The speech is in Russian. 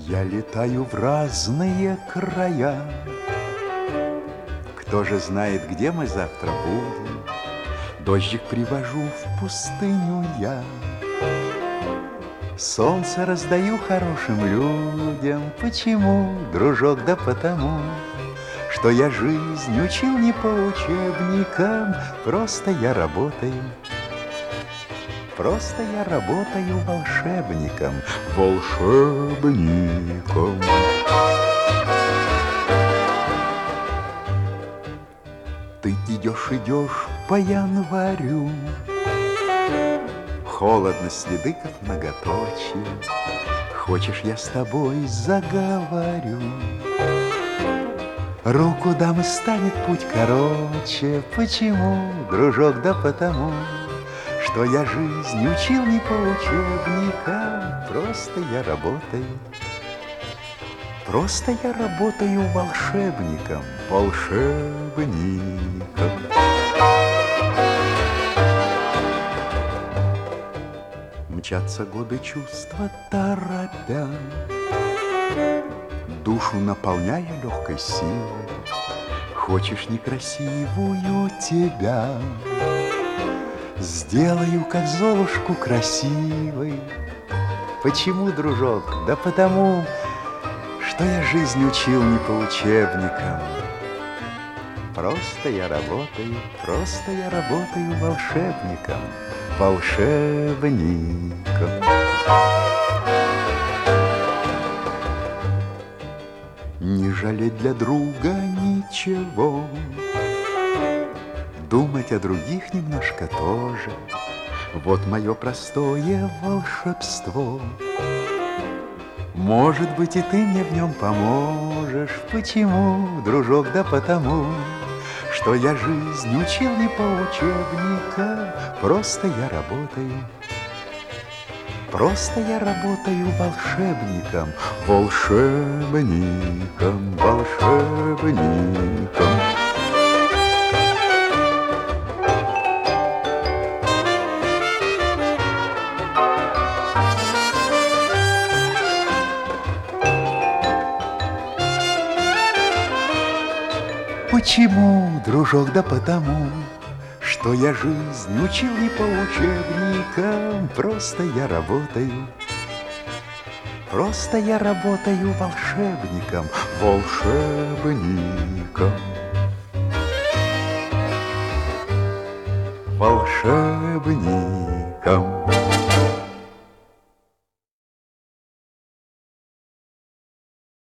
Я летаю в разные края. Кто же знает, где мы завтра будем? Дождик привожу в пустыню я. Солнце раздаю хорошим людям. Почему, дружок? Да потому, что я жизнь учил не по учебникам. Просто я работаю. Просто я работаю волшебником. Волшебником. Ты идешь по январю. Холодно, следы как многоточие. Хочешь, я с тобой заговорю? Руку дам, и станет путь короче. Почему, дружок? Да потому, что я жизнь учил не по учебникам. Просто я работаю. Просто я работаю волшебником. Волшебником. Мчатся годы чувства торопя, душу наполняя легкой силой. Хочешь некрасивую тебя, сделаю, как Золушку, красивой. Почему, дружок? Да потому, что я жизнь учил не по учебникам. Просто я работаю волшебником. Волшебником. Не жалеть для друга ничего, думать о других немножко тоже. Вот мое простое волшебство. Может быть, и ты мне в нем поможешь. Почему, дружок? Да потому, что я жизнь учил не по учебникам. Просто я работаю. Просто я работаю волшебником. Волшебником. Волшебником. Почему, дружок? Да потому, что я жизнь учил не по учебникам. Просто я работаю. Просто я работаю волшебником. Волшебником. Волшебником.